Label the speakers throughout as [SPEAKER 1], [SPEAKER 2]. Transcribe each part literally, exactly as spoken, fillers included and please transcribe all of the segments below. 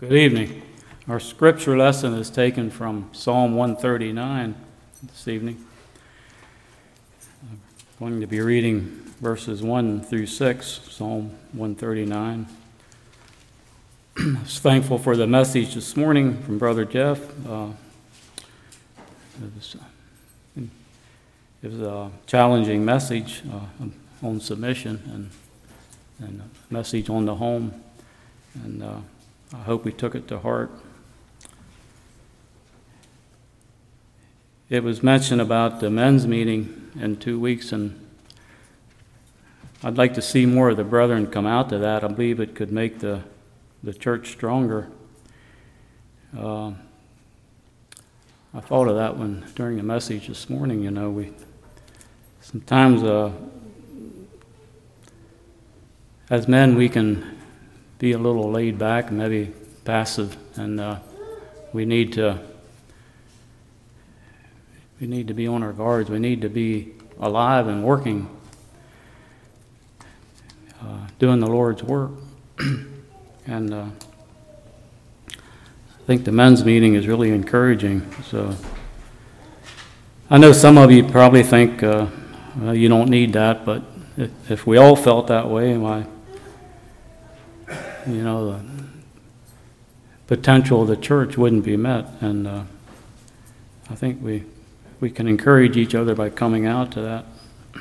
[SPEAKER 1] Good evening. Our scripture lesson is taken from Psalm one thirty-nine this evening. I'm going to be reading verses one through six, Psalm one thirty-nine. I was thankful for the message this morning from Brother Jeff. Uh, it, was, it was a challenging message uh, on submission and, and a message on the home. And uh, I hope we took it to heart. It was mentioned about the men's meeting in two weeks, and I'd like to see more of the brethren come out to that. I believe it could make the, the church stronger. Uh, I thought of that one during the message this morning. You know, we sometimes uh, as men we can be a little laid back and maybe passive, and uh, we need to we need to be on our guards. We need to be alive and working, uh, doing the Lord's work. And uh, I think the men's meeting is really encouraging. So I know some of you probably think uh, well, you don't need that, but if, if we all felt that way, why? You know, the potential of the church wouldn't be met, and uh, I think we we can encourage each other by coming out to that.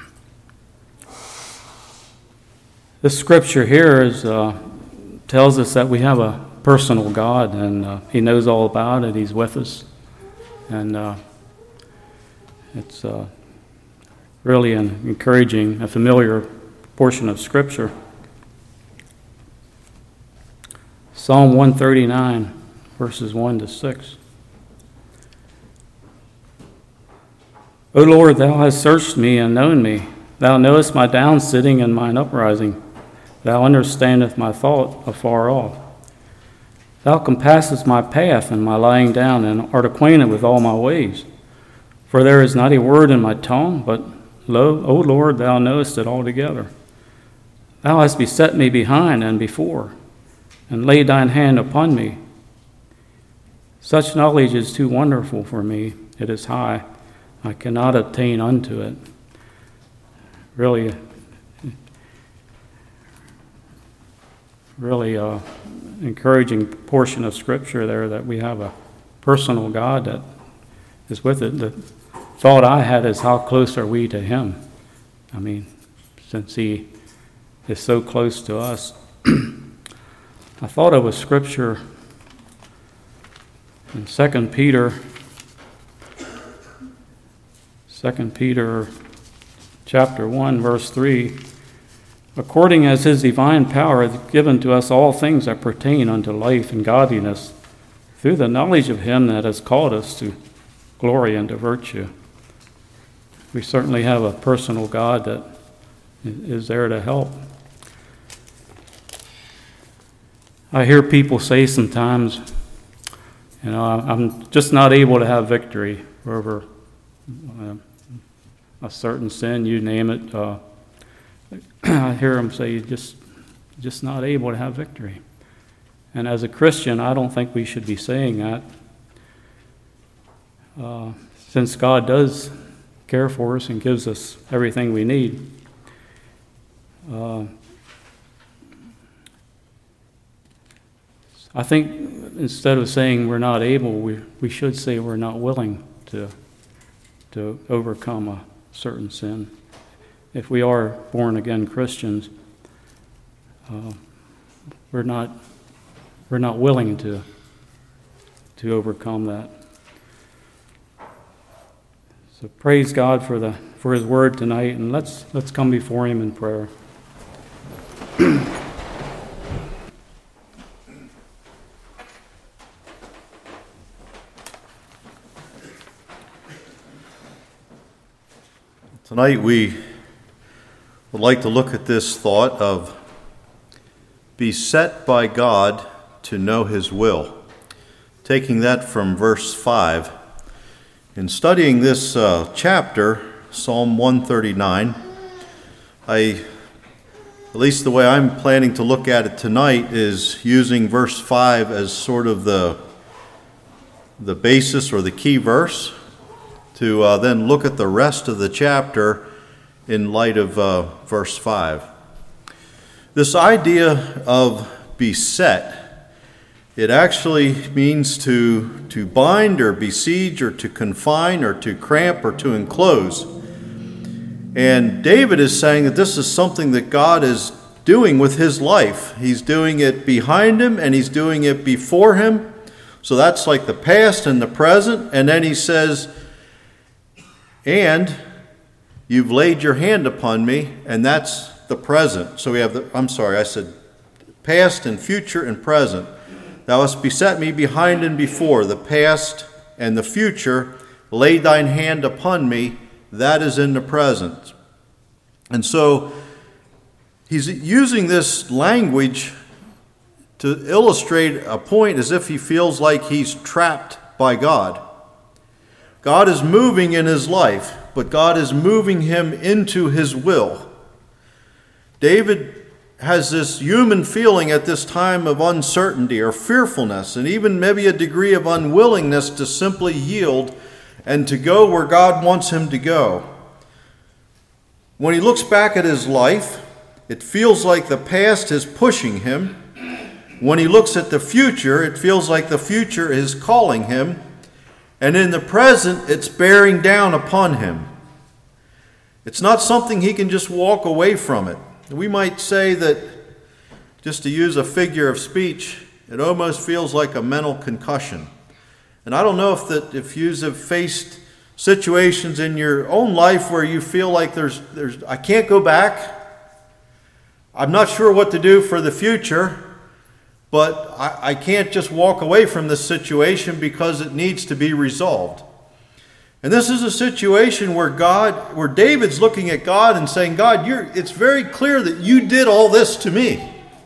[SPEAKER 1] This scripture here is uh, tells us that we have a personal God, and uh, He knows all about it. He's with us, and uh, it's uh, really an encouraging, a familiar portion of scripture. Psalm one thirty-nine, verses one to six. O Lord, Thou hast searched me and known me. Thou knowest my down sitting and mine uprising. Thou understandest my thought afar off. Thou compassest my path and my lying down, and art acquainted with all my ways. For there is not a word in my tongue, but lo, O Lord, Thou knowest it altogether. Thou hast beset me behind and before, and laid thine hand upon me. Such knowledge is too wonderful for me. It is high. I cannot attain unto it. Really, really uh, encouraging portion of Scripture there, that we have a personal God that is with it. The thought I had is, how close are we to Him? I mean, since He is so close to us. I thought of a scripture in Second Peter, Second Peter chapter one, verse three. According as His divine power hath given to us all things that pertain unto life and godliness, through the knowledge of Him that has called us to glory and to virtue. We certainly have a personal God that is there to help. I hear people say sometimes, you know, I'm just not able to have victory over uh, a certain sin, you name it. Uh, I hear them say, you're just, just not able to have victory. And as a Christian, I don't think we should be saying that. Uh, since God does care for us and gives us everything we need. Uh, I think instead of saying we're not able, we, we should say we're not willing to to overcome a certain sin. If we are born-again Christians, uh, we're not we're not willing to to overcome that. So praise God for the for His word tonight, and let's let's come before Him in prayer.
[SPEAKER 2] Tonight we would like to look at this thought of be set by God to know His will. Taking that from verse five. In studying this uh, chapter, Psalm one thirty-nine, I at least the way I'm planning to look at it tonight, is using verse five as sort of the, the basis or the key verse to uh, then look at the rest of the chapter in light of uh, verse five. This idea of beset, it actually means to, to bind or besiege or to confine or to cramp or to enclose. And David is saying that this is something that God is doing with his life. He's doing it behind him and he's doing it before him. So that's like the past and the present. And then he says, and you've laid your hand upon me, and that's the present. So we have the, I'm sorry, I said past and future and present. Thou hast beset me behind and before, the past and the future. Lay thine hand upon me, that is in the present. And so he's using this language to illustrate a point as if he feels like he's trapped by God. God is moving in his life, but God is moving him into his will. David has this human feeling at this time of uncertainty or fearfulness, and even maybe a degree of unwillingness to simply yield and to go where God wants him to go. When he looks back at his life, it feels like the past is pushing him. When he looks at the future, it feels like the future is calling him. And in the present, it's bearing down upon him. It's not something he can just walk away from it. We might say that, just to use a figure of speech, it almost feels like a mental concussion. And I don't know if that if you have faced situations in your own life where you feel like there's there's I can't go back. I'm not sure what to do for the future, but I, I can't just walk away from this situation because it needs to be resolved. And this is a situation where God, where David's looking at God and saying, God, you're, it's very clear that you did all this to me.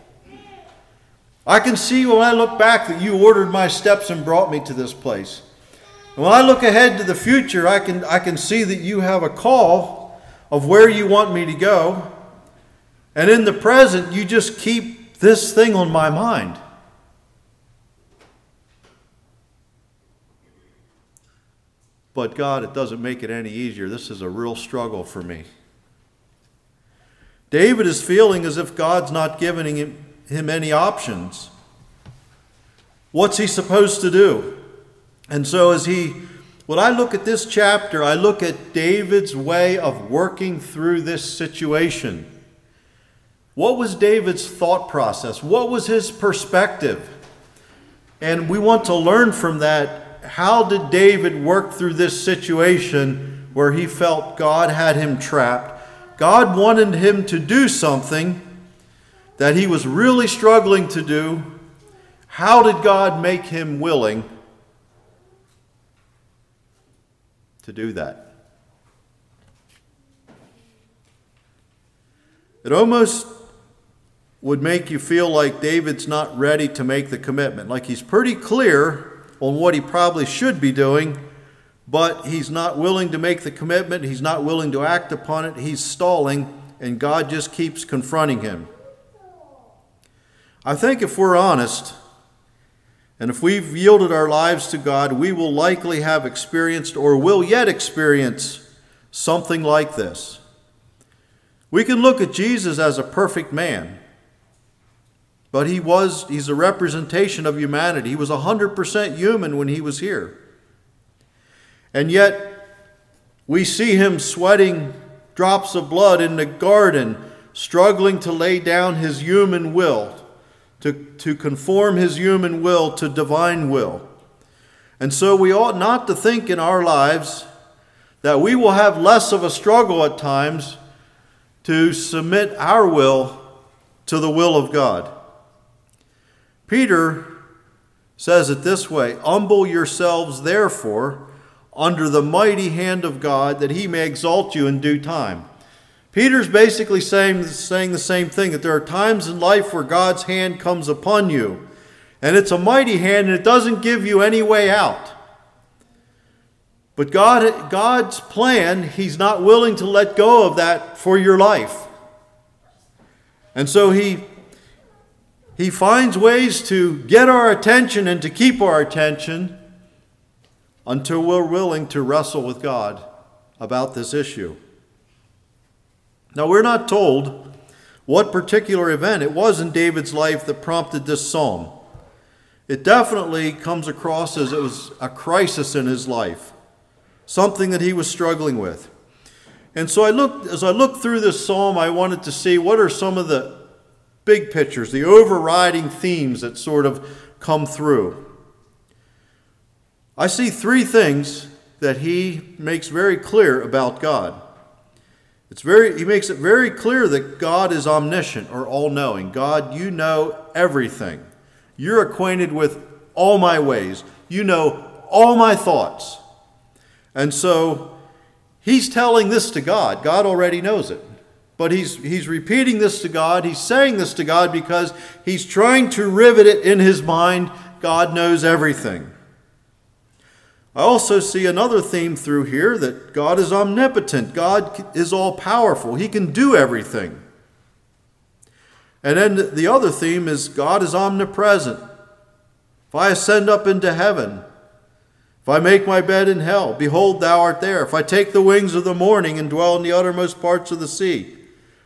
[SPEAKER 2] I can see when I look back that you ordered my steps and brought me to this place. And when I look ahead to the future, I can, I can see that you have a call of where you want me to go. And in the present, you just keep this thing on my mind. But God, it doesn't make it any easier. This is a real struggle for me. David is feeling as if God's not giving him, him any options. What's he supposed to do? And so as he, when I look at this chapter, I look at David's way of working through this situation. What was David's thought process? What was his perspective? And we want to learn from that. How did David work through this situation where he felt God had him trapped? God wanted him to do something that he was really struggling to do. How did God make him willing to do that? It almost would make you feel like David's not ready to make the commitment. Like he's pretty clear on what he probably should be doing, but he's not willing to make the commitment. He's not willing to act upon it. He's stalling, and God just keeps confronting him. I think if we're honest, and if we've yielded our lives to God, we will likely have experienced or will yet experience something like this. We can look at Jesus as a perfect man. But he was, he's a representation of humanity. He was one hundred percent human when he was here. And yet, we see him sweating drops of blood in the garden, struggling to lay down his human will, to, to conform his human will to divine will. And so we ought not to think in our lives that we will have less of a struggle at times to submit our will to the will of God. Peter says it this way, humble yourselves therefore under the mighty hand of God, that he may exalt you in due time. Peter's basically saying, saying the same thing, that there are times in life where God's hand comes upon you, and it's a mighty hand, and it doesn't give you any way out. But God, God's plan, he's not willing to let go of that for your life. And so he, he finds ways to get our attention and to keep our attention until we're willing to wrestle with God about this issue. Now, we're not told what particular event it was in David's life that prompted this psalm. It definitely comes across as it was a crisis in his life, something that he was struggling with. And so I looked, as I looked through this psalm, I wanted to see what are some of the big pictures, the overriding themes that sort of come through. I see three things that he makes very clear about God. It's very, he makes it very clear that God is omniscient or all-knowing. God, you know everything. You're acquainted with all my ways. You know all my thoughts. And so he's telling this to God. God already knows it. But he's, he's repeating this to God. He's saying this to God because he's trying to rivet it in his mind. God knows everything. I also see another theme through here, that God is omnipotent. God is all-powerful. He can do everything. And then the other theme is God is omnipresent. If I ascend up into heaven, if I make my bed in hell, behold, thou art there. If I take the wings of the morning and dwell in the uttermost parts of the sea,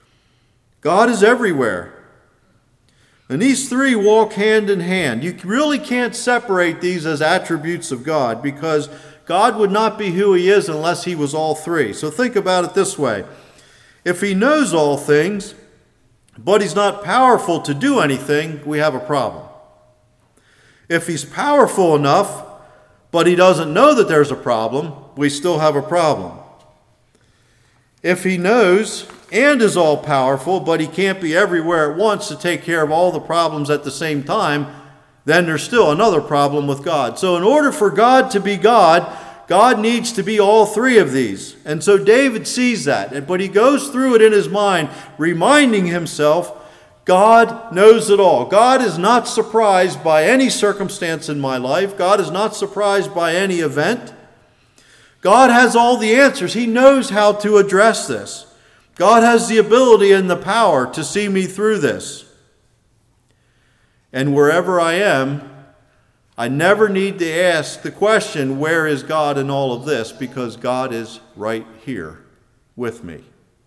[SPEAKER 2] God is everywhere. And these three walk hand in hand. You really can't separate these as attributes of God, because God would not be who he is unless he was all three. So think about it this way. If he knows all things, but he's not powerful to do anything, we have a problem. If he's powerful enough, but he doesn't know that there's a problem, we still have a problem. If he knows and is all-powerful, but he can't be everywhere at once to take care of all the problems at the same time, then there's still another problem with God. So in order for God to be God, God needs to be all three of these. And so David sees that, but he goes through it in his mind, reminding himself, God knows it all. God is not surprised by any circumstance in my life. God is not surprised by any event. God has all the answers. He knows how to address this. God has the ability and the power to see me through this. And wherever I am, I never need to ask the question, where is God in all of this? Because God is right here with me.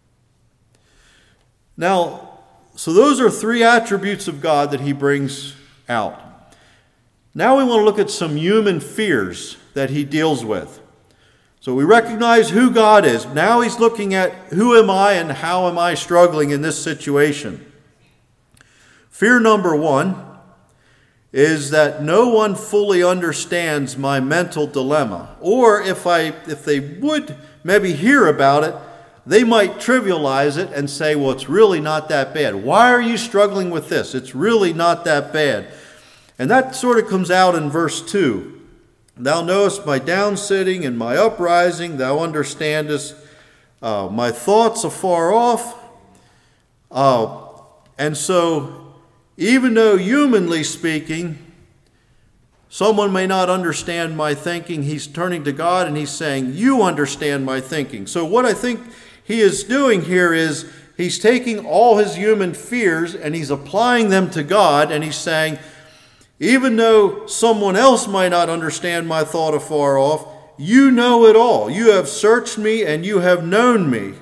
[SPEAKER 2] Now, so those are three attributes of God that he brings out. Now we want to look at some human fears that he deals with. So we recognize who God is. Now he's looking at who am I and how am I struggling in this situation. Fear number one is that no one fully understands my mental dilemma. Or if I, if they would maybe hear about it, they might trivialize it and say, well, it's really not that bad. Why are you struggling with this? It's really not that bad. And that sort of comes out in verse two. Thou knowest my downsitting and my uprising. Thou understandest uh, my thoughts afar off. Uh, and so, even though humanly speaking, someone may not understand my thinking, he's turning to God and he's saying, you understand my thinking. So what I think he is doing here is he's taking all his human fears and he's applying them to God, and he's saying, even though someone else might not understand my thought afar off, you know it all. You have searched me and you have known me.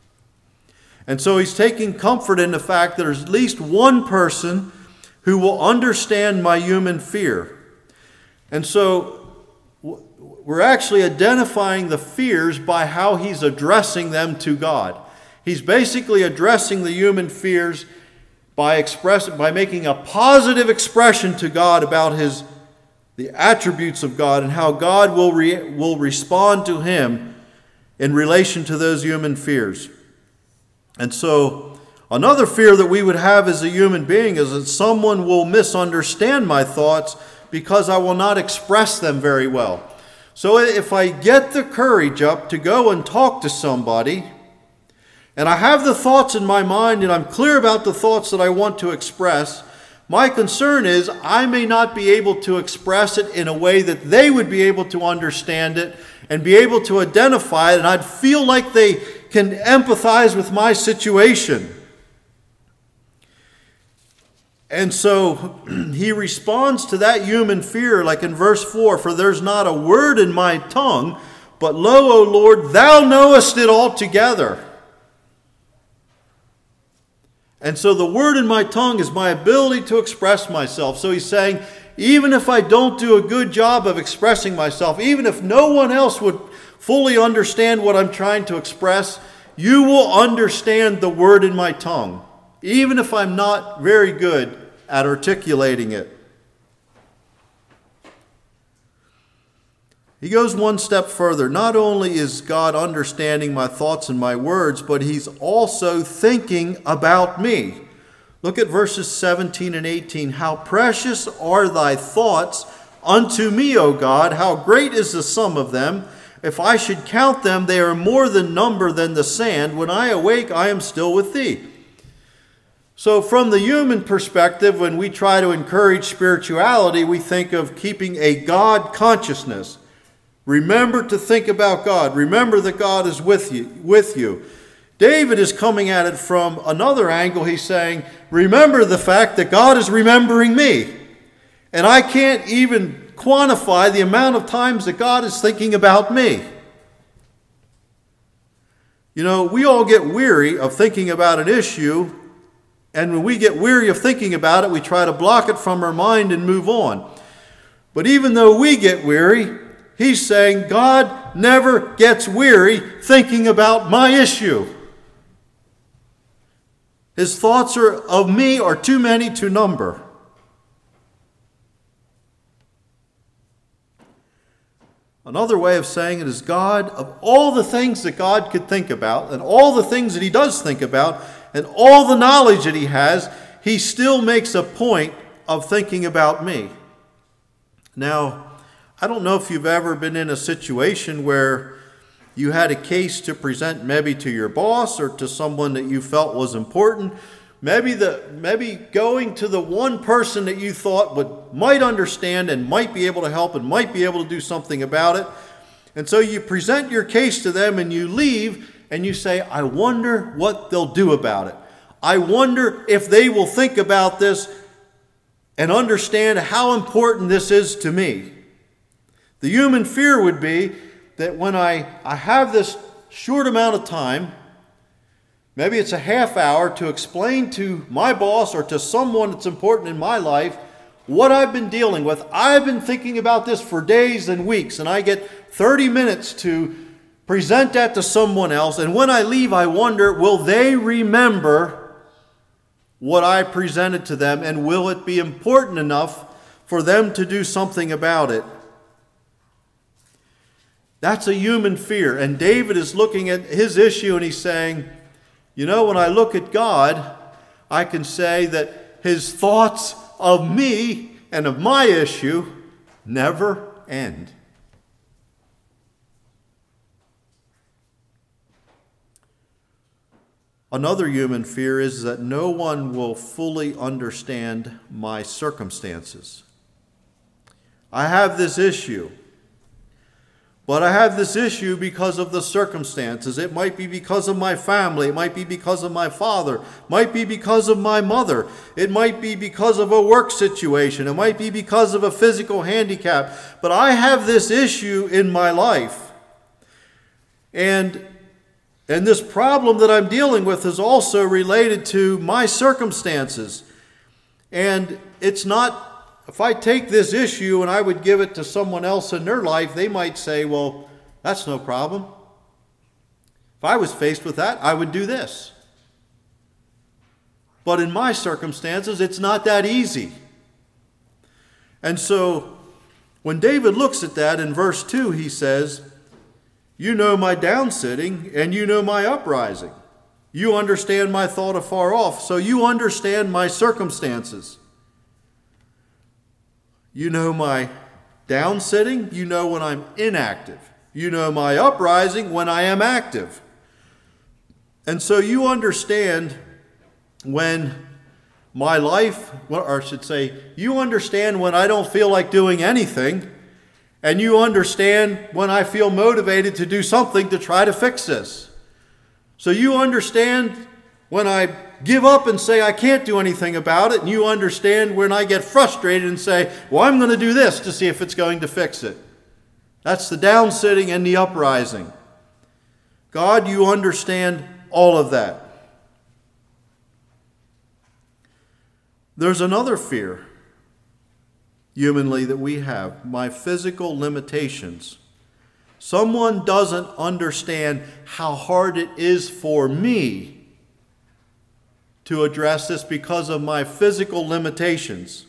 [SPEAKER 2] And so he's taking comfort in the fact that there's at least one person who will understand my human fear. And so we're actually identifying the fears by how he's addressing them to God. He's basically addressing the human fears by expressing, by making a positive expression to God about his, the attributes of God and how God will re, will respond to him in relation to those human fears. And so another fear that we would have as a human being is that someone will misunderstand my thoughts because I will not express them very well. So if I get the courage up to go and talk to somebody, and I have the thoughts in my mind, and I'm clear about the thoughts that I want to express, my concern is I may not be able to express it in a way that they would be able to understand it and be able to identify it, and I'd feel like they can empathize with my situation. And so he responds to that human fear like in verse four, for there's not a word in my tongue, but lo, O Lord, thou knowest it altogether. And so the word in my tongue is my ability to express myself. So he's saying, even if I don't do a good job of expressing myself, even if no one else would fully understand what I'm trying to express, you will understand the word in my tongue, even if I'm not very good at articulating it. He goes one step further. Not only is God understanding my thoughts and my words, but he's also thinking about me. Look at verses seventeen and eighteen. How precious are thy thoughts unto me, O God! How great is the sum of them! If I should count them, they are more than number than the sand. When I awake, I am still with thee. So from the human perspective, when we try to encourage spirituality, we think of keeping a God consciousness. Remember to think about God. Remember that God is with you. With you. David is coming at it from another angle. He's saying, remember the fact that God is remembering me. And I can't even quantify the amount of times that God is thinking about me. You know, we all get weary of thinking about an issue, and when we get weary of thinking about it, we try to block it from our mind and move on. But even though we get weary, he's saying God never gets weary thinking about my issue. His thoughts are of me are too many to number. Another way of saying it is God, of all the things that God could think about, and all the things that he does think about, and all the knowledge that he has, he still makes a point of thinking about me. Now, I don't know if you've ever been in a situation where you had a case to present maybe to your boss or to someone that you felt was important. Maybe the maybe going to the one person that you thought would might understand and might be able to help and might be able to do something about it. And so you present your case to them and you leave and you say, I wonder what they'll do about it. I wonder if they will think about this and understand how important this is to me. The human fear would be that when I, I have this short amount of time, maybe it's a half hour, to explain to my boss or to someone that's important in my life what I've been dealing with. I've been thinking about this for days and weeks, and I get thirty minutes to present that to someone else. And when I leave, I wonder, will they remember what I presented to them, and will it be important enough for them to do something about it? That's a human fear. And David is looking at his issue and he's saying, you know, when I look at God, I can say that his thoughts of me and of my issue never end. Another human fear is that no one will fully understand my circumstances. I have this issue. But I have this issue because of the circumstances. It might be because of my family. It might be because of my father. It might be because of my mother. It might be because of a work situation. It might be because of a physical handicap. But I have this issue in my life. And, and this problem that I'm dealing with is also related to my circumstances. And it's not... If I take this issue and I would give it to someone else in their life, they might say, well, that's no problem. If I was faced with that, I would do this. But in my circumstances, it's not that easy. And so when David looks at that in verse two, he says, you know my downsitting and you know my uprising. You understand my thought afar off, so you understand my circumstances. You know my downsitting. You know when I'm inactive. You know my uprising when I am active. And so you understand when my life, or I should say, you understand when I don't feel like doing anything, and you understand when I feel motivated to do something to try to fix this. So you understand when I give up and say I can't do anything about it, and you understand when I get frustrated and say, well, I'm going to do this to see if it's going to fix it. That's the down sitting and the uprising. God, you understand all of that. There's another fear, humanly, that we have, my physical limitations. Someone doesn't understand how hard it is for me to address this because of my physical limitations.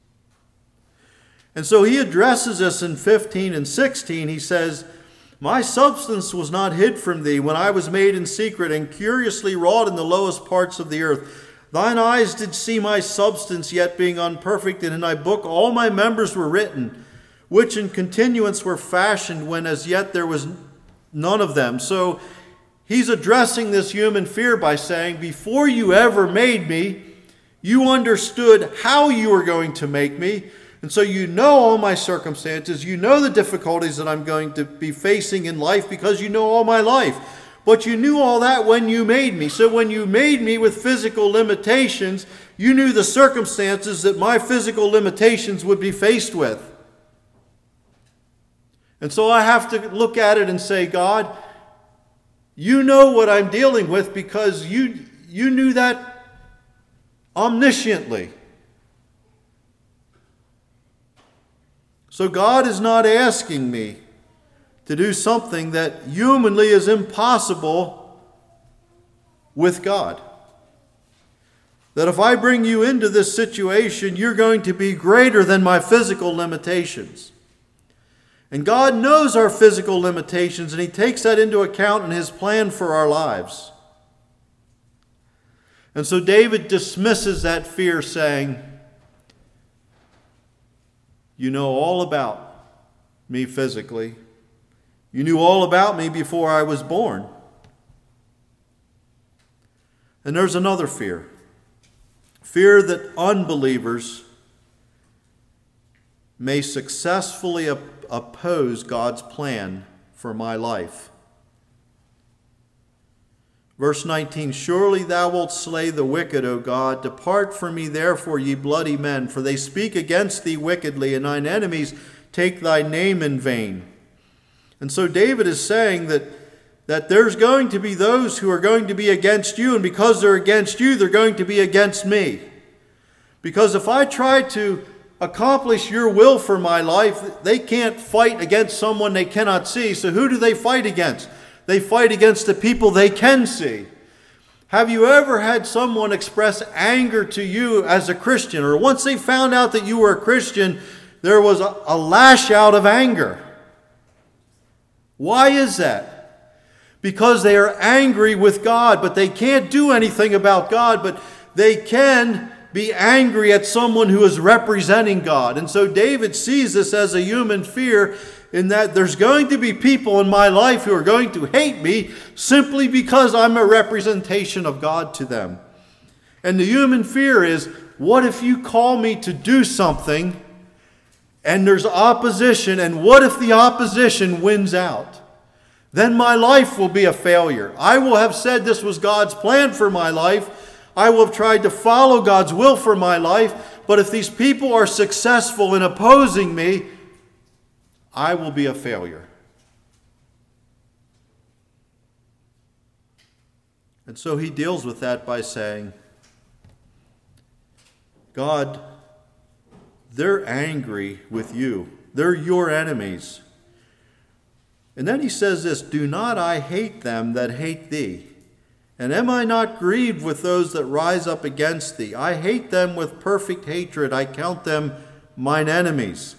[SPEAKER 2] And so he addresses us in fifteen and sixteen. He says, my substance was not hid from thee when I was made in secret and curiously wrought in the lowest parts of the earth. Thine eyes did see my substance yet being unperfect, and in thy book all my members were written, which in continuance were fashioned when as yet there was none of them. So he's addressing this human fear by saying, before you ever made me, you understood how you were going to make me. And so you know all my circumstances. You know the difficulties that I'm going to be facing in life because you know all my life. But you knew all that when you made me. So when you made me with physical limitations, you knew the circumstances that my physical limitations would be faced with. And so I have to look at it and say, God, you know what I'm dealing with because you, you knew that omnisciently. So God is not asking me to do something that humanly is impossible with God. That if I bring you into this situation, you're going to be greater than my physical limitations. And God knows our physical limitations, and he takes that into account in his plan for our lives. And so David dismisses that fear, saying, you know all about me physically. You knew all about me before I was born. And there's another fear. Fear that unbelievers may successfully op- oppose God's plan for my life. Verse nineteen, surely thou wilt slay the wicked, O God. Depart from me therefore, ye bloody men, for they speak against thee wickedly, and thine enemies take thy name in vain. And so David is saying that, that there's going to be those who are going to be against you, and because they're against you, they're going to be against me. Because if I try to accomplish your will for my life, they can't fight against someone they cannot see. So who do they fight against? They fight against the people they can see. Have you ever had someone express anger to you as a Christian? Or once they found out that you were a Christian, there was a, a lash out of anger. Why is that? Because they are angry with God, but they can't do anything about God, but they can be angry at someone who is representing God. And so David sees this as a human fear, in that there's going to be people in my life who are going to hate me simply because I'm a representation of God to them. And the human fear is, what if you call me to do something and there's opposition, and what if the opposition wins out? Then my life will be a failure. I will have said this was God's plan for my life. I will have tried to follow God's will for my life. But if these people are successful in opposing me, I will be a failure. And so he deals with that by saying, God, they're angry with you. They're your enemies. And then he says this, do not I hate them that hate thee? And am I not grieved with those that rise up against thee? I hate them with perfect hatred. I count them mine enemies.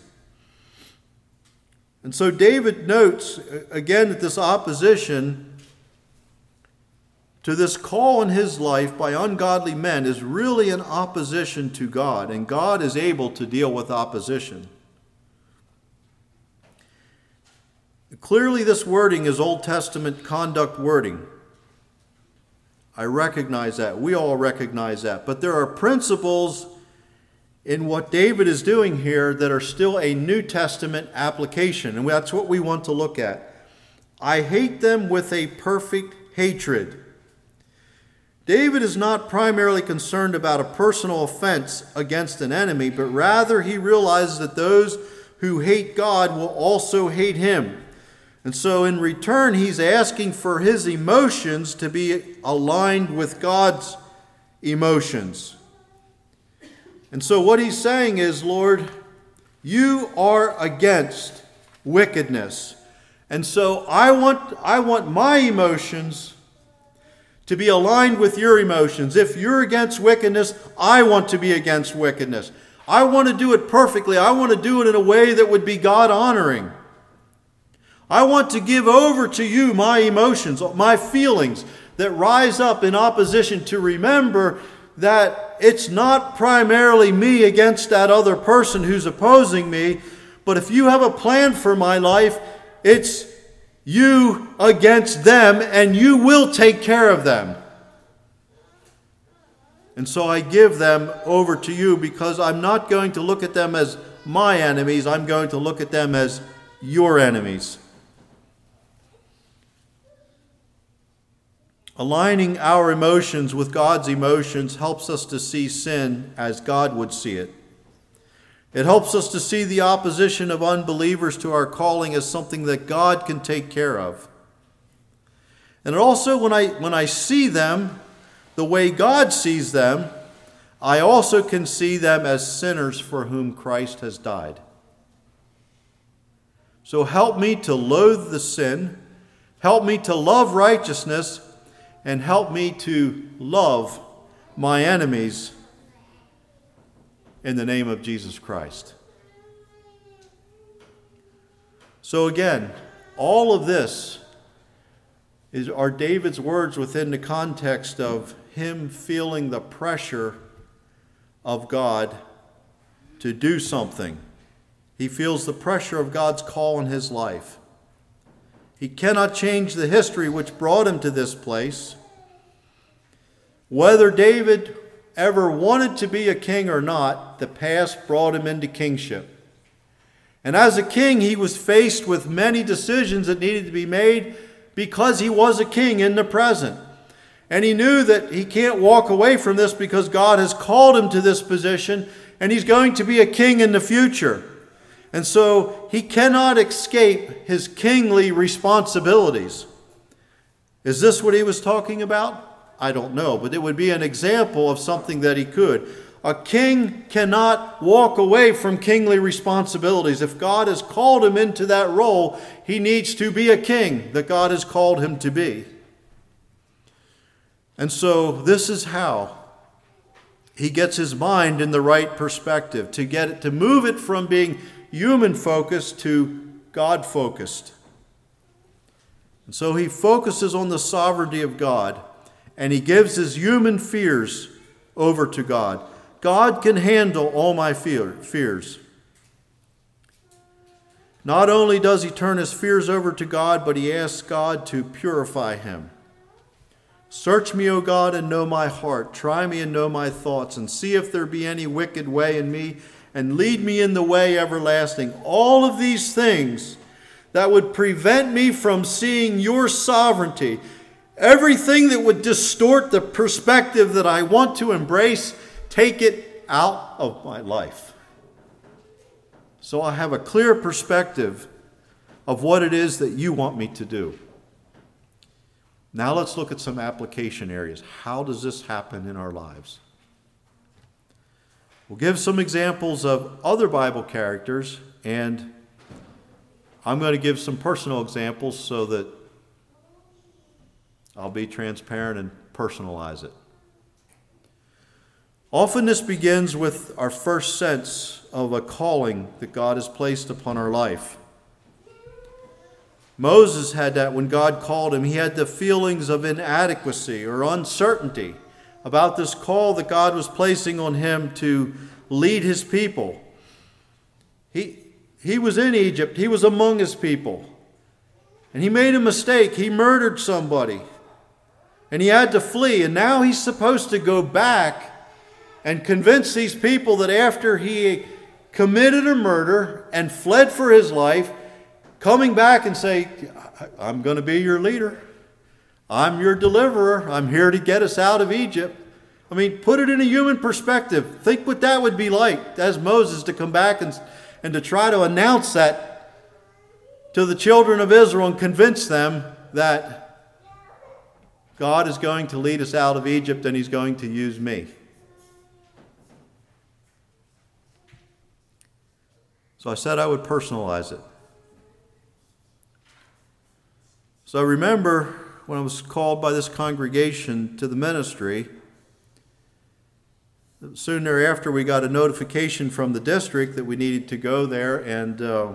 [SPEAKER 2] And so David notes, again, that this opposition to this call in his life by ungodly men is really an opposition to God, and God is able to deal with opposition. Clearly, this wording is Old Testament conduct wording. I recognize that. We all recognize that. But there are principles in what David is doing here that are still a New Testament application, and that's what we want to look at. I hate them with a perfect hatred. David is not primarily concerned about a personal offense against an enemy, but rather he realizes that those who hate God will also hate him. And so in return, he's asking for his emotions to be aligned with God's emotions. And so what he's saying is, Lord, you are against wickedness. And so I want, I want my emotions to be aligned with your emotions. If you're against wickedness, I want to be against wickedness. I want to do it perfectly. I want to do it in a way that would be God-honoring. I want to give over to you my emotions, my feelings that rise up in opposition, to remember that it's not primarily me against that other person who's opposing me, but if you have a plan for my life, it's you against them, and you will take care of them. And so I give them over to you, because I'm not going to look at them as my enemies. I'm going to look at them as your enemies. Aligning our emotions with God's emotions helps us to see sin as God would see it. It helps us to see the opposition of unbelievers to our calling as something that God can take care of. And also, when I, when I see them the way God sees them, I also can see them as sinners for whom Christ has died. So help me to loathe the sin, help me to love righteousness, and help me to love my enemies in the name of Jesus Christ. So again, all of this is, are David's words within the context of him feeling the pressure of God to do something. He feels the pressure of God's call in his life. He cannot change the history which brought him to this place. Whether David ever wanted to be a king or not, the past brought him into kingship. And as a king, he was faced with many decisions that needed to be made because he was a king in the present. And he knew that he can't walk away from this because God has called him to this position, and he's going to be a king in the future. And so he cannot escape his kingly responsibilities. Is this what he was talking about? I don't know, but it would be an example of something that he could. A king cannot walk away from kingly responsibilities. If God has called him into that role, he needs to be a king that God has called him to be. And so this is how he gets his mind in the right perspective, to get it, to move it from being human-focused to God-focused. And so he focuses on the sovereignty of God, and he gives his human fears over to God. God can handle all my fear, fears. Not only does he turn his fears over to God, but he asks God to purify him. Search me, O God, and know my heart. Try me and know my thoughts, and see if there be any wicked way in me, and lead me in the way everlasting. All of these things that would prevent me from seeing your sovereignty, everything that would distort the perspective that I want to embrace, take it out of my life. So I have a clear perspective of what it is that you want me to do. Now let's look at some application areas. How does this happen in our lives? We'll give some examples of other Bible characters, and I'm going to give some personal examples so that I'll be transparent and personalize it. Often this begins with our first sense of a calling that God has placed upon our life. Moses had that when God called him. He had the feelings of inadequacy or uncertainty about this call that God was placing on him to lead his people. He, he was in Egypt. He was among his people. And he made a mistake. He murdered somebody. And he had to flee. And now he's supposed to go back and convince these people that after he committed a murder and fled for his life, coming back and say, I'm going to be your leader. I'm your deliverer. I'm here to get us out of Egypt. I mean, put it in a human perspective. Think what that would be like as Moses to come back and, and to try to announce that to the children of Israel and convince them that God is going to lead us out of Egypt and he's going to use me. So I said I would personalize it. So I remember when I was called by this congregation to the ministry, soon thereafter we got a notification from the district that we needed to go there and uh,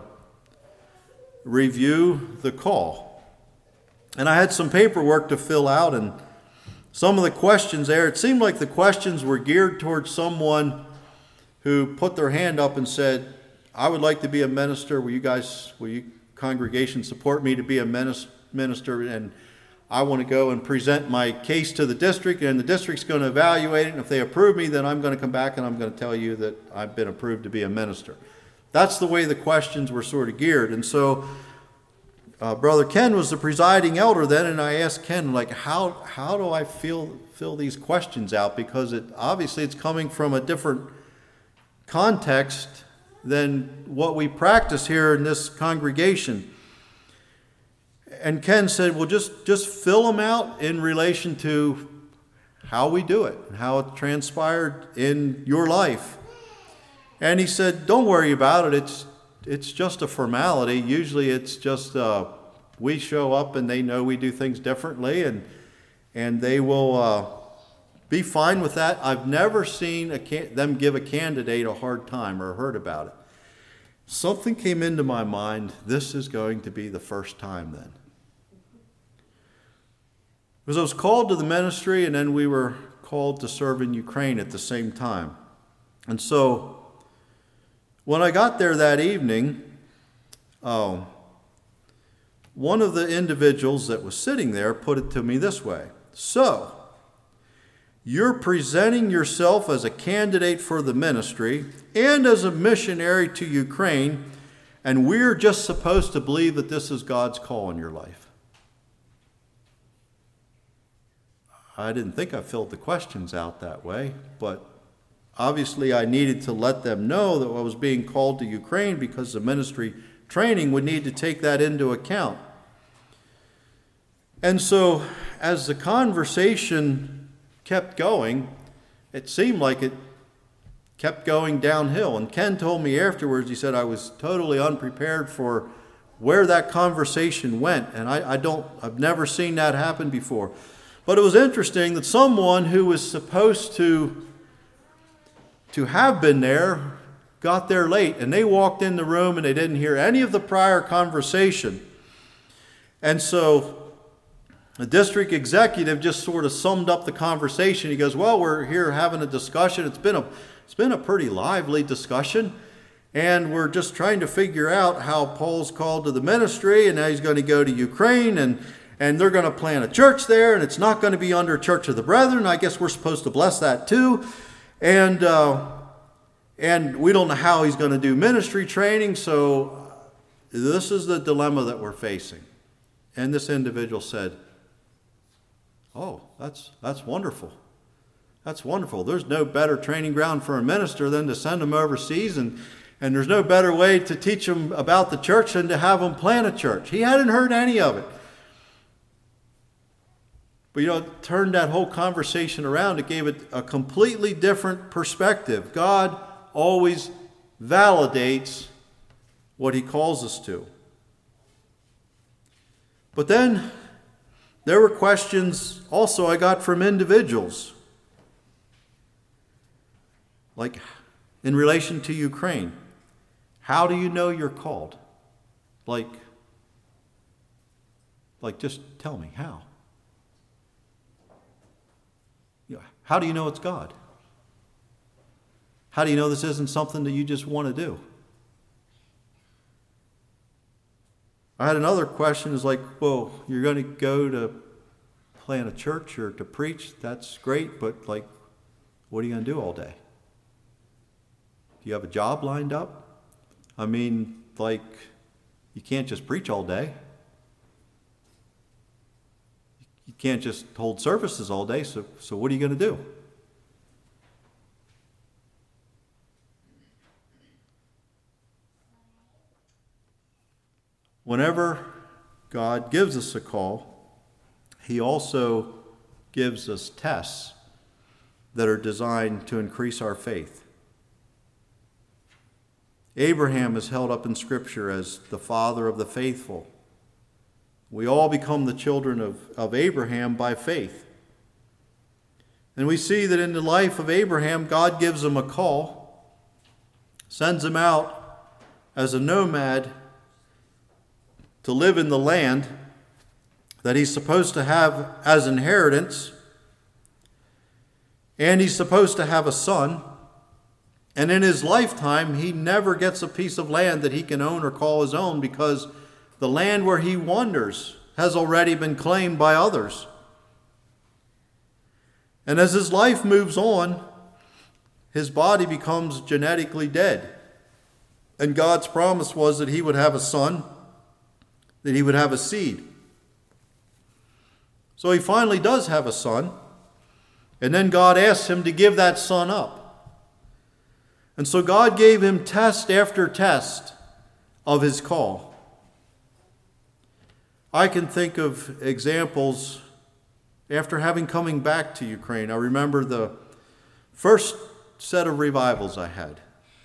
[SPEAKER 2] review the call. And I had some paperwork to fill out, and some of the questions there, it seemed like the questions were geared towards someone who put their hand up and said, I would like to be a minister. Will you guys, will you congregation support me to be a minister? And I want to go and present my case to the district, and the district's going to evaluate it. And if they approve me, then I'm going to come back and I'm going to tell you that I've been approved to be a minister. That's the way the questions were sort of geared. And so uh, Brother Ken was the presiding elder then, and I asked Ken, like, how how do I feel fill these questions out? Because it obviously it's coming from a different context than what we practice here in this congregation. And Ken said, well, just, just fill them out in relation to how we do it, and how it transpired in your life. And he said, don't worry about it. It's, it's just a formality. Usually it's just uh, we show up and they know we do things differently, and, and they will uh, be fine with that. I've never seen a can- them give a candidate a hard time or heard about it. Something came into my mind. This is going to be the first time then. Because I was called to the ministry, and then we were called to serve in Ukraine at the same time. And so when I got there that evening, oh, one of the individuals that was sitting there put it to me this way. So, you're presenting yourself as a candidate for the ministry and as a missionary to Ukraine, and we're just supposed to believe that this is God's call in your life. I didn't think I filled the questions out that way, but obviously I needed to let them know that I was being called to Ukraine because the ministry training would need to take that into account. And so as the conversation kept going, it seemed like it kept going downhill. And Ken told me afterwards, he said, I was totally unprepared for where that conversation went. And I, I don't, I've never seen that happen before. But it was interesting that someone who was supposed to, to have been there got there late. And they walked in the room and they didn't hear any of the prior conversation. And so the district executive just sort of summed up the conversation. He goes, well, we're here having a discussion. It's been a, it's been a pretty lively discussion. And we're just trying to figure out how Paul's called to the ministry, and now he's going to go to Ukraine, and, and they're going to plant a church there, and it's not going to be under Church of the Brethren. I guess we're supposed to bless that too. And, uh, and we don't know how he's going to do ministry training, so this is the dilemma that we're facing. And this individual said, oh, that's that's wonderful. That's wonderful. There's no better training ground for a minister than to send them overseas, and, and there's no better way to teach them about the church than to have them plant a church. He hadn't heard any of it. But, you know, it turned that whole conversation around. It gave it a completely different perspective. God always validates what he calls us to. But then there were questions also I got from individuals, like in relation to Ukraine. How do you know you're called? Like, like just tell me, how? You know, how do you know it's God? How do you know this isn't something that you just want to do? I had another question, is like, well, you're going to go to plant a church or to preach, that's great, but like, what are you going to do all day? Do you have a job lined up? I mean, like, you can't just preach all day. can't just hold services all day, so, so what are you going to do? Whenever God gives us a call, he also gives us tests that are designed to increase our faith. Abraham is held up in Scripture as the father of the faithful. We all become the children of, of Abraham by faith. And we see that in the life of Abraham, God gives him a call, sends him out as a nomad to live in the land that he's supposed to have as inheritance, and he's supposed to have a son. And in his lifetime, he never gets a piece of land that he can own or call his own, because the land where he wanders has already been claimed by others. And as his life moves on, his body becomes genetically dead. And God's promise was that he would have a son, that he would have a seed. So he finally does have a son, and then God asks him to give that son up. And so God gave him test after test of his call. I can think of examples after having coming back to Ukraine. I remember the first set of revivals I had.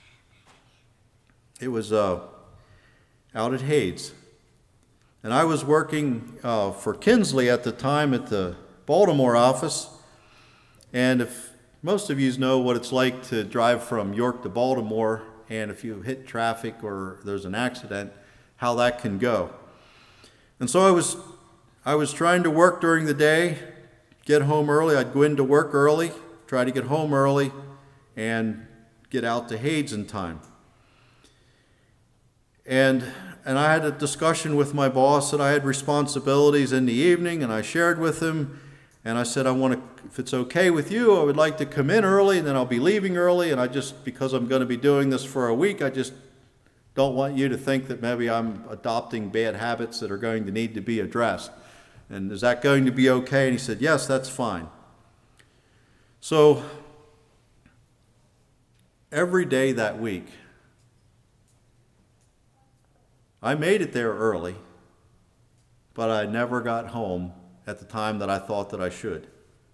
[SPEAKER 2] It was uh, out at Hades. And I was working uh, for Kinsley at the time at the Baltimore office. And if most of you know what it's like to drive from York to Baltimore, and if you hit traffic or there's an accident, how that can go. And so I was I was trying to work during the day, get home early. I'd go into work early, try to get home early, and get out to Hades in time. And and I had a discussion with my boss that I had responsibilities in the evening, and I shared with him, and I said, I want to, if it's okay with you, I would like to come in early, and then I'll be leaving early, and I just, because I'm going to be doing this for a week, I just don't want you to think that maybe I'm adopting bad habits that are going to need to be addressed. And is that going to be okay? And he said, yes, that's fine. So every day that week, I made it there early, but I never got home at the time that I thought that I should.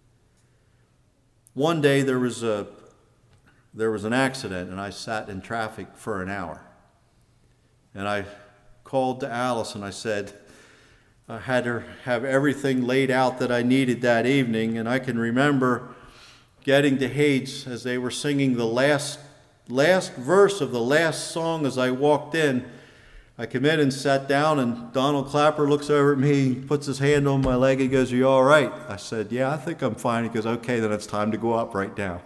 [SPEAKER 2] One day there was a there was an accident, and I sat in traffic for an hour. And I called to Alice and I said, I had her have everything laid out that I needed that evening, and I can remember getting to Hades as they were singing the last last verse of the last song. As I walked in, I come in and sat down, and Donald Clapper looks over at me, puts his hand on my leg, and goes, "Are you all right?" I said, "Yeah, I think I'm fine." He goes, "Okay, then it's time to go up right now."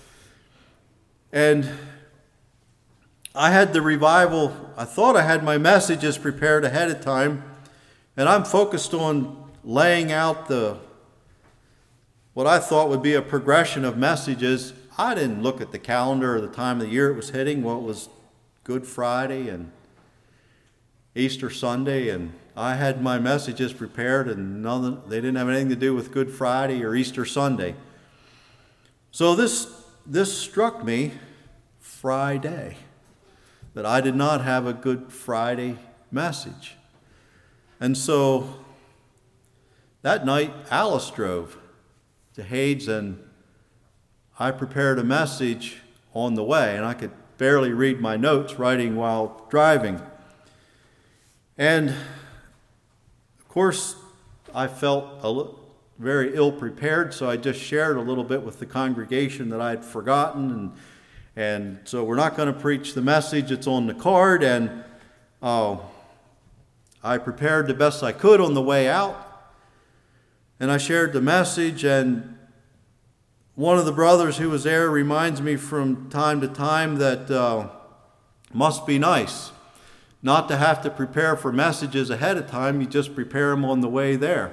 [SPEAKER 2] And I had the revival. I thought I had my messages prepared ahead of time, and I'm focused on laying out the what I thought would be a progression of messages. I didn't look at the calendar or the time of the year it was hitting. Well, it was Good Friday and Easter Sunday, and I had my messages prepared, and none, they didn't have anything to do with Good Friday or Easter Sunday. So this this struck me Friday, that I did not have a Good Friday message. And so that night, Alice drove to Hades, and I prepared a message on the way, and I could barely read my notes writing while driving. And, of course, I felt a little, very ill-prepared, so I just shared a little bit with the congregation that I had forgotten. And, and so we're not going to preach the message. It's on the card. And uh, I prepared the best I could on the way out. And I shared the message. And one of the brothers who was there reminds me from time to time that uh, must be nice not to have to prepare for messages ahead of time. You just prepare them on the way there.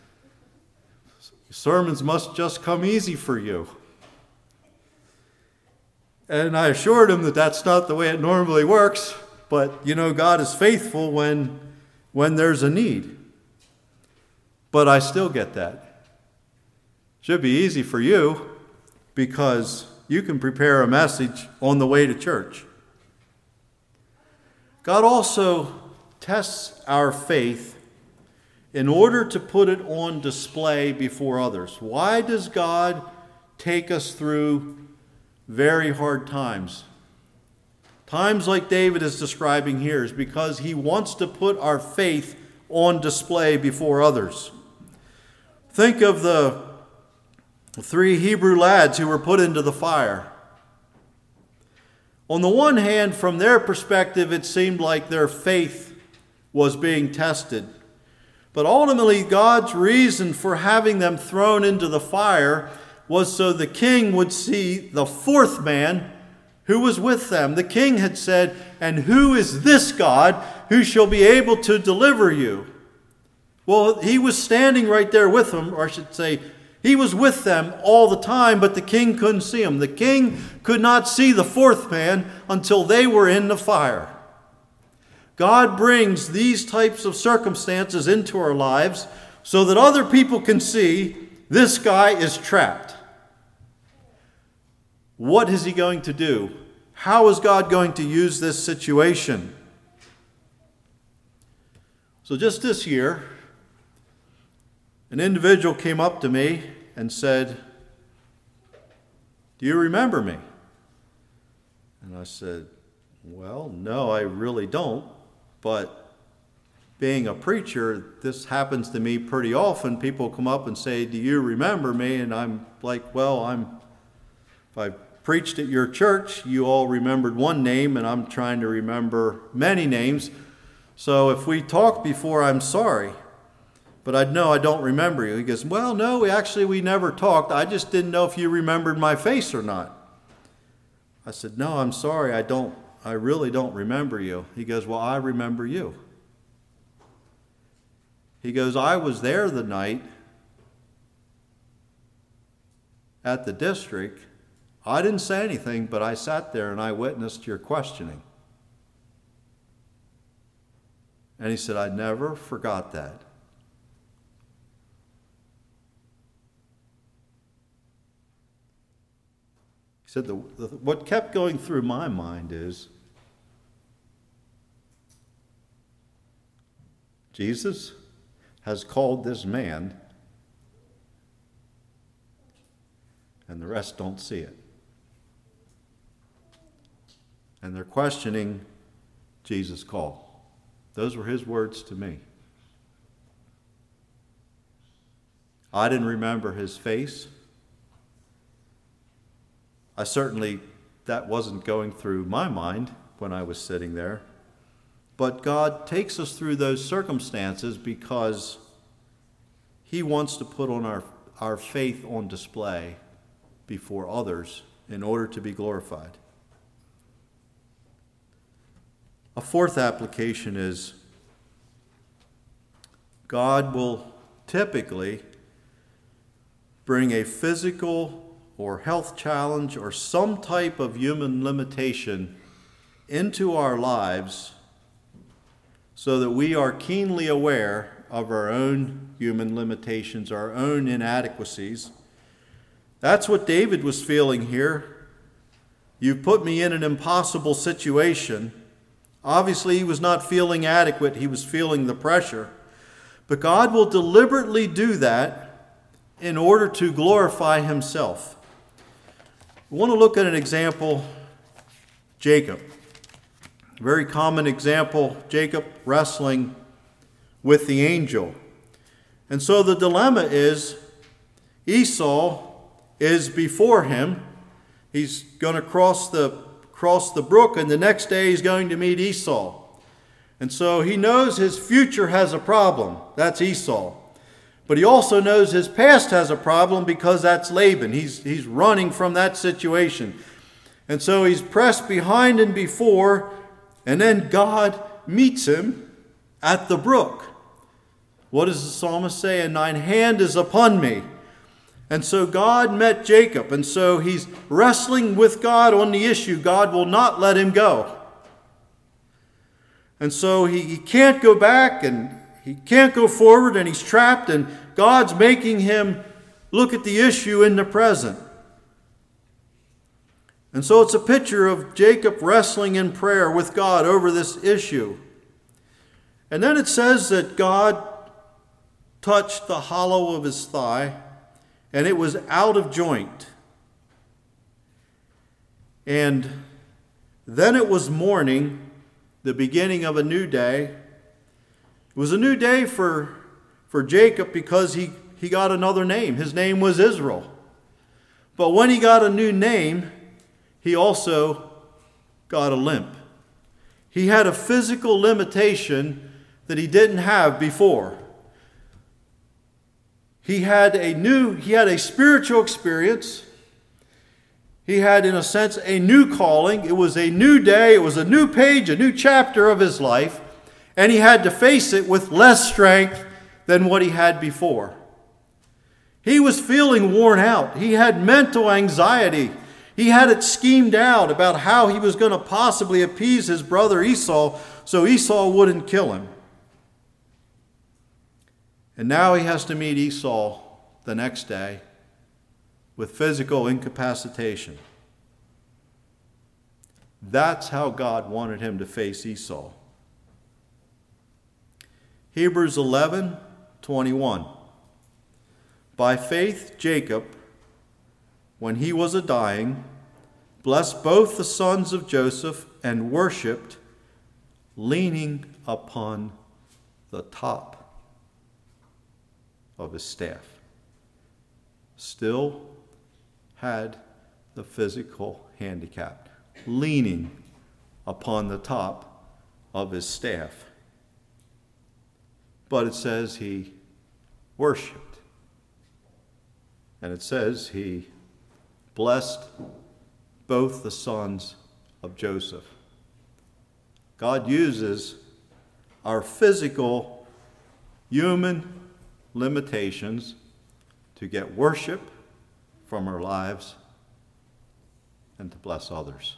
[SPEAKER 2] Sermons must just come easy for you. And I assured him that that's not the way it normally works, but you know, God is faithful when, when there's a need. But I still get that. Should be easy for you because you can prepare a message on the way to church. God also tests our faith in order to put it on display before others. Why does God take us through very hard times? Times like David is describing here is because he wants to put our faith on display before others. Think of the three Hebrew lads who were put into the fire. On the one hand, from their perspective, it seemed like their faith was being tested. But ultimately, God's reason for having them thrown into the fire was so the king would see the fourth man who was with them. The king had said, "And who is this God who shall be able to deliver you?" Well, he was standing right there with them, or I should say, he was with them all the time, but the king couldn't see him. The king could not see the fourth man until they were in the fire. God brings these types of circumstances into our lives so that other people can see this guy is trapped. What is he going to do? How is God going to use this situation? So just this year, an individual came up to me and said, "Do you remember me?" And I said, "Well, no, I really don't. But being a preacher, this happens to me pretty often. People come up and say, 'Do you remember me?' And I'm like, well, I'm, if I preached at your church, you all remembered one name, and I'm trying to remember many names. So if we talked before, I'm sorry. But I know I don't remember you." He goes, "Well, no, we actually, we never talked. I just didn't know if you remembered my face or not." I said, "No, I'm sorry. I don't, I really don't remember you." He goes, "Well, I remember you." He goes, "I was there the night at the district. I didn't say anything, but I sat there and I witnessed your questioning." And he said, "I never forgot that." He said, the, the, what kept going through my mind is, Jesus has called this man, and the rest don't see it. And they're questioning Jesus' call. Those were his words to me. I didn't remember his face. I certainly, that wasn't going through my mind when I was sitting there. But God takes us through those circumstances because he wants to put on our, our faith on display before others in order to be glorified. A fourth application is God will typically bring a physical or health challenge or some type of human limitation into our lives so that we are keenly aware of our own human limitations, our own inadequacies. That's what David was feeling here. "You've put me in an impossible situation." Obviously, he was not feeling adequate. He was feeling the pressure. But God will deliberately do that in order to glorify himself. We want to look at an example, Jacob. Very common example, Jacob wrestling with the angel. And so the dilemma is, Esau is before him. He's going to cross the cross the brook, and the next day he's going to meet Esau. And so he knows his future has a problem. That's Esau. But he also knows his past has a problem because that's Laban. He's, he's running from that situation. And so he's pressed behind and before, and then God meets him at the brook. What does the psalmist say? "And thine hand is upon me." And so God met Jacob, and so he's wrestling with God on the issue. God will not let him go. And so he, he can't go back, and he can't go forward, and he's trapped, and God's making him look at the issue in the present. And so it's a picture of Jacob wrestling in prayer with God over this issue. And then it says that God touched the hollow of his thigh, and it was out of joint. And then it was morning, the beginning of a new day. It was a new day for, for Jacob because he, he got another name. His name was Israel. But when he got a new name, he also got a limp. He had a physical limitation that he didn't have before. He had a new, he had a spiritual experience. He had, in a sense, a new calling. It was a new day. It was a new page, a new chapter of his life. And he had to face it with less strength than what he had before. He was feeling worn out. He had mental anxiety. He had it schemed out about how he was going to possibly appease his brother Esau so Esau wouldn't kill him. And now he has to meet Esau the next day with physical incapacitation. That's how God wanted him to face Esau. Hebrews eleven twenty-one. By faith, Jacob, when he was a dying, blessed both the sons of Joseph and worshipped, leaning upon the top of his staff. Still had the physical handicap, leaning upon the top of his staff. But it says he worshipped. And it says he blessed both the sons of Joseph. God uses our physical human limitations to get worship from our lives and to bless others.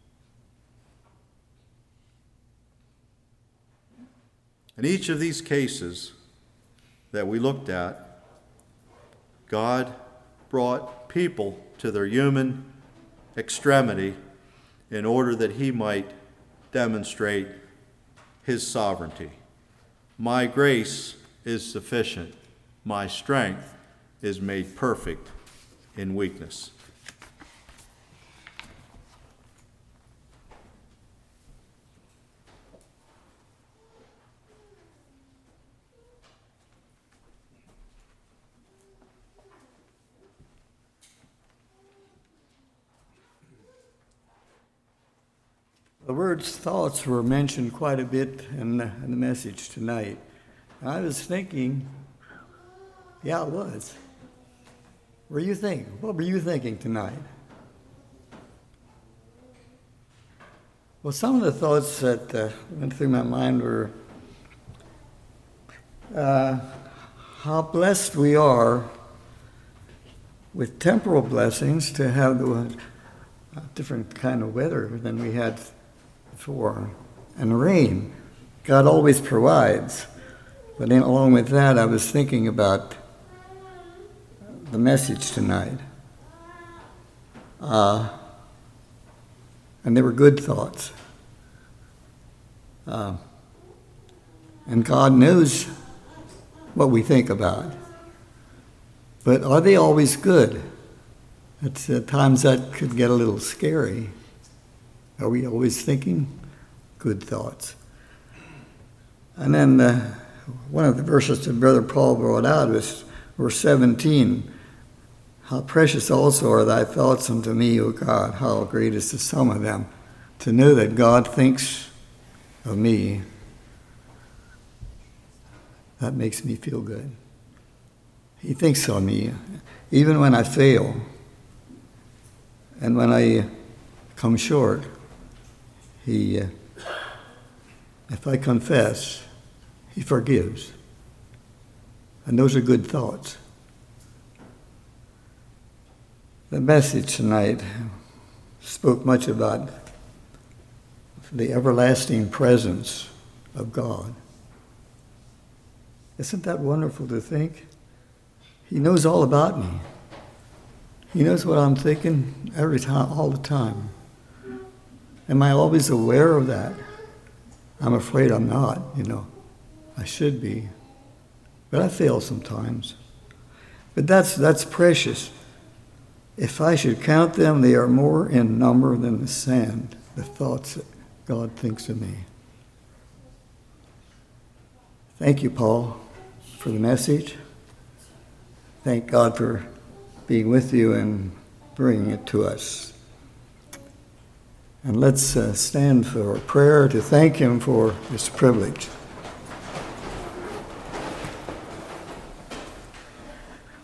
[SPEAKER 2] In each of these cases that we looked at, God brought people to their human extremity in order that he might demonstrate his sovereignty. My grace is sufficient. My strength is made perfect in weakness.
[SPEAKER 3] The words thoughts were mentioned quite a bit in the, in the message tonight. I was thinking, yeah, it was. What were you thinking? What were you thinking tonight? Well, some of the thoughts that uh, went through my mind were uh, how blessed we are with temporal blessings to have the uh, different kind of weather than we had before. And rain, God always provides. But then along with that, I was thinking about the message tonight. Uh, and they were good thoughts. Uh, and God knows what we think about. But are they always good? At uh, times that could get a little scary. Are we always thinking good thoughts? And then uh, one of the verses that Brother Paul brought out was verse seventeen. How precious also are thy thoughts unto me, O God. How great is the sum of them. To know that God thinks of me, that makes me feel good. He thinks of me, even when I fail and when I come short. He, uh, if I confess, he forgives. And those are good thoughts. The message tonight spoke much about the everlasting presence of God. Isn't that wonderful to think? He knows all about me. He knows what I'm thinking every time, all the time. Am I always aware of that? I'm afraid I'm not, you know. I should be. But I fail sometimes. But that's that's precious. If I should count them, they are more in number than the sand, the thoughts that God thinks of me. Thank you, Paul, for the message. Thank God for being with you and bringing it to us. And let's uh, stand for prayer to thank him for this privilege.